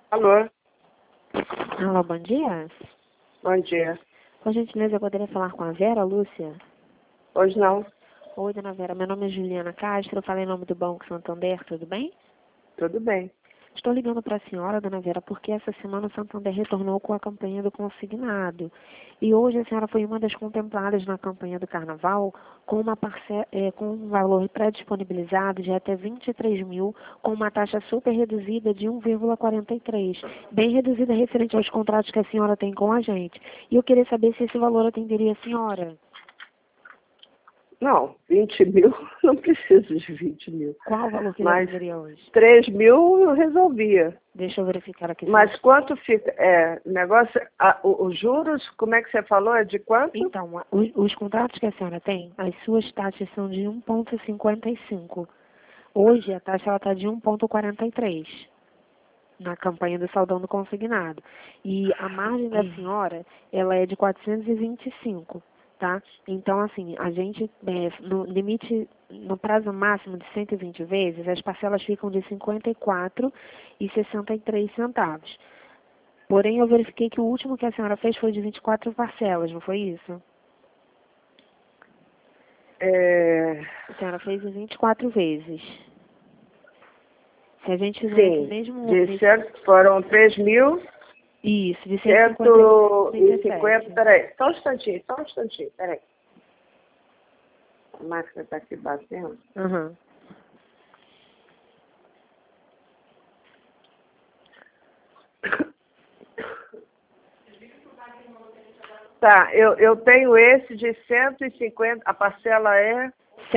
Alô, Alô, bom dia. bom dia. Por gentileza, eu poderia falar com a Vera, Lúcia? Hoje não, Oi, dona Vera, meu nome é Juliana Castro, eu falei em nome do Banco Santander, tudo bem? tudo bem. Estou ligando para a senhora, dona Vera, porque essa semana o Santander retornou com a campanha do consignado. E hoje a senhora foi uma das contempladas na campanha do Carnaval com com um valor pré-disponibilizado de até 23 mil, com uma taxa super reduzida de 1,43, bem reduzida referente aos contratos que a senhora tem com a gente. E eu queria saber se esse valor atenderia a senhora. Não, 20 mil, não preciso de 20 mil. Qual o valor que ele Mas atenderia hoje? 3 mil eu resolvia. Deixa eu verificar aqui. Mas quanto fica? Negócio, os juros, como é que você falou? É de quanto? Então, os contratos que a senhora tem, as suas taxas são de 1,55. Hoje a taxa está de 1,43 na campanha do saldão do consignado. E a margem da senhora, ela é de 425, tá? Então, assim, a gente, no limite, no prazo máximo de 120 vezes, as parcelas ficam de 54,63 centavos. Porém, eu verifiquei que o último que a senhora fez foi de 24 parcelas, não foi isso? A senhora fez em 24 vezes. Se a gente fizer esse Sim, mesmo... foram 3 mil, Isso, de 150, 150. peraí, só um instantinho, peraí. A máquina está aqui batendo. Aham. Tá, eu tenho esse de 150, a parcela é...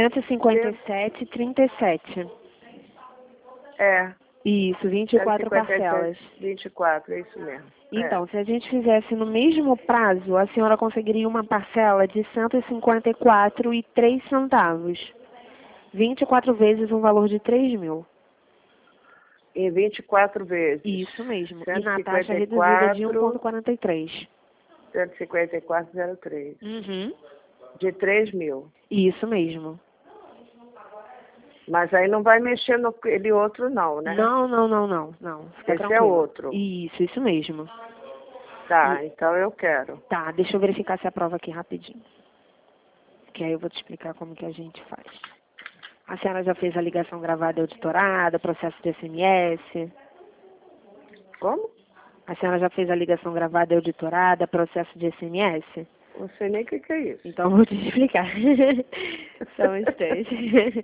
157,37. É, Isso, 24 parcelas. 24, é isso mesmo. Então, se a gente fizesse no mesmo prazo, a senhora conseguiria uma parcela de 154,03 centavos. 24 vezes um valor de 3 mil. Em 24 vezes. Isso mesmo. E na taxa reduzida de 1,43. 154,03. Uhum. De 3 mil. Isso mesmo. Mas aí não vai mexer no aquele outro não, né? Não. Fica Esse tranquilo. é outro. Isso mesmo. Tá, então eu quero. Tá, deixa eu verificar se aprova aqui rapidinho. Que aí eu vou te explicar como que a gente faz. A senhora já fez a ligação gravada e auditorada, processo de SMS? Como? A senhora já fez a ligação gravada e auditorada, processo de SMS? Não sei nem o que é isso. Então eu vou te explicar. Só um instante.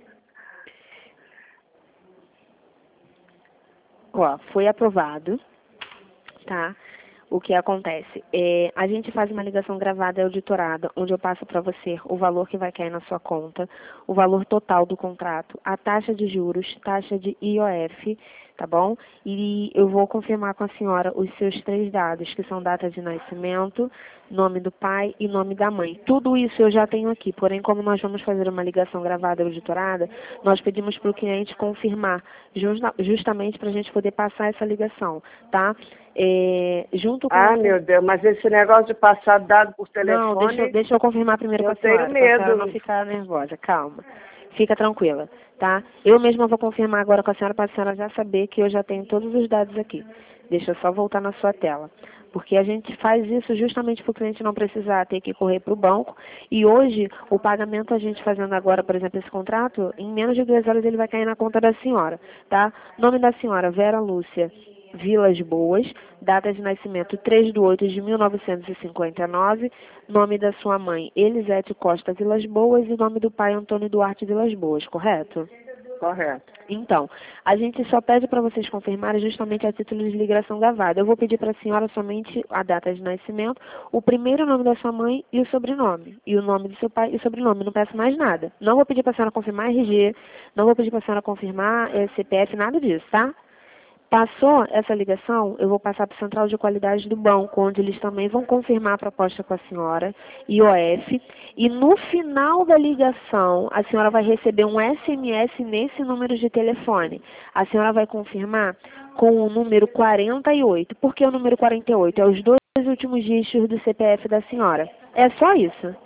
Ó, foi aprovado, tá? O que acontece? A gente faz uma ligação gravada e auditorada, onde eu passo para você o valor que vai cair na sua conta, o valor total do contrato, a taxa de juros, taxa de IOF, tá bom? E eu vou confirmar com a senhora os seus 3 dados, que são data de nascimento, nome do pai e nome da mãe. Tudo isso eu já tenho aqui, porém, como nós vamos fazer uma ligação gravada e auditorada, nós pedimos para o cliente confirmar, justamente para a gente poder passar essa ligação, tá? Junto com Meu Deus, mas esse negócio de passar dado por telefone... Não, deixa eu confirmar primeiro com a senhora. Eu tenho medo. Para a senhora não ficar nervosa, calma. Fica tranquila, tá? Eu mesma vou confirmar agora com a senhora para a senhora já saber que eu já tenho todos os dados aqui. Deixa eu só voltar na sua tela. Porque a gente faz isso justamente para o cliente não precisar ter que correr para o banco. E hoje, o pagamento a gente fazendo agora, por exemplo, esse contrato, em menos de 2 horas ele vai cair na conta da senhora, tá? Nome da senhora, Vera Lúcia Vilas Boas, data de nascimento 3/8/1959, nome da sua mãe Elisete Costa Vilas Boas e nome do pai Antônio Duarte Vilas Boas, correto? Correto. Então, a gente só pede para vocês confirmarem justamente a título de ligação gravada. Eu vou pedir para a senhora somente a data de nascimento, o primeiro nome da sua mãe e o sobrenome. E o nome do seu pai e o sobrenome. Não peço mais nada. Não vou pedir para a senhora confirmar RG, não vou pedir para a senhora confirmar CPF, nada disso, tá? Passou essa ligação, eu vou passar para a Central de Qualidade do banco, onde eles também vão confirmar a proposta com a senhora, IOF, e no final da ligação, a senhora vai receber um SMS nesse número de telefone. A senhora vai confirmar com o número 48. Por que o número 48? É os 2 últimos dígitos do CPF da senhora. É só isso.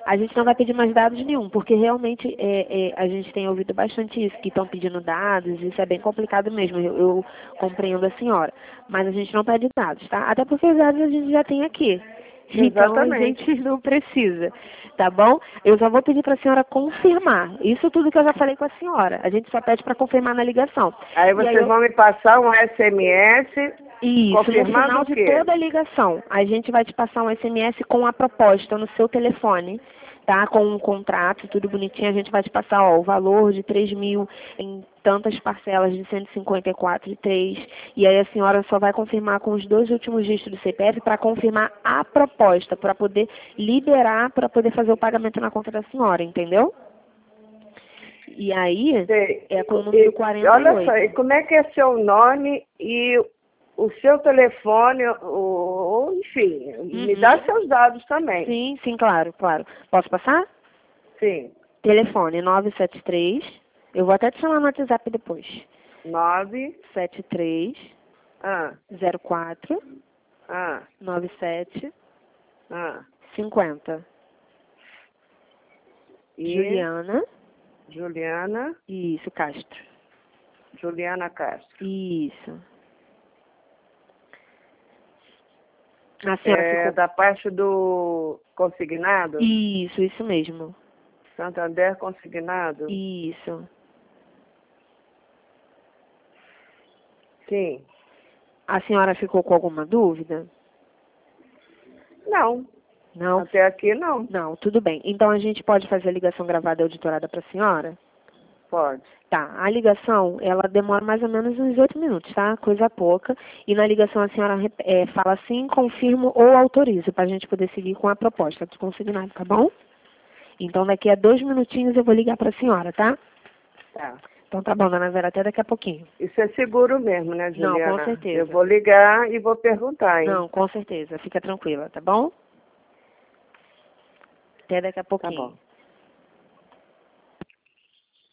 A gente não vai pedir mais dados nenhum, porque realmente a gente tem ouvido bastante isso, que estão pedindo dados, isso é bem complicado mesmo, eu compreendo a senhora. Mas a gente não pede dados, tá? Até porque os dados a gente já tem aqui. Então a Exatamente. gente não precisa, tá bom? Eu só vou pedir para a senhora confirmar. Isso tudo que eu já falei com a senhora. A gente só pede para confirmar na ligação. Aí E vocês vão me passar um SMS Isso, no confirmando final o de quê? toda a ligação, a gente vai te passar um SMS com a proposta no seu telefone, tá? Com um contrato, tudo bonitinho, a gente vai te passar, ó, o valor de 3.000 em tantas parcelas de 154,3. E aí a senhora só vai confirmar com os 2 últimos dígitos do CPF para confirmar a proposta, para poder liberar, para poder fazer o pagamento na conta da senhora, entendeu? E aí, Sei. é com o número Olha só, e 48. como é que é seu nome e o seu telefone, ou enfim, me dá seus dados também. Sim, sim, claro, claro. Posso passar? Sim. Telefone 973. Eu vou até te chamar no WhatsApp depois. 9, 73 ah, 04 ah, 97 ah. 50. E Juliana. Juliana, Isso, Castro. Juliana Castro. Isso. A senhora É ficou. da parte do consignado? Isso mesmo. Santander consignado? Isso. Sim. A senhora ficou com alguma dúvida? Não, Não? até aqui não. Não, tudo bem. Então a gente pode fazer a ligação gravada e auditorada para a senhora? Pode. Tá, a ligação, ela demora mais ou menos uns 8 minutos, tá? Coisa pouca. E na ligação a senhora fala sim, confirmo ou autorizo, para a gente poder seguir com a proposta do consignado, tá bom? Então daqui a 2 minutinhos eu vou ligar para a senhora, tá? Tá. Então tá bom, dona Vera, até daqui a pouquinho. Isso é seguro mesmo, né, Não, Juliana? com certeza. Eu vou ligar e vou perguntar, hein? Não, com certeza. Fica tranquila, tá bom? Até daqui a Tá pouquinho. bom.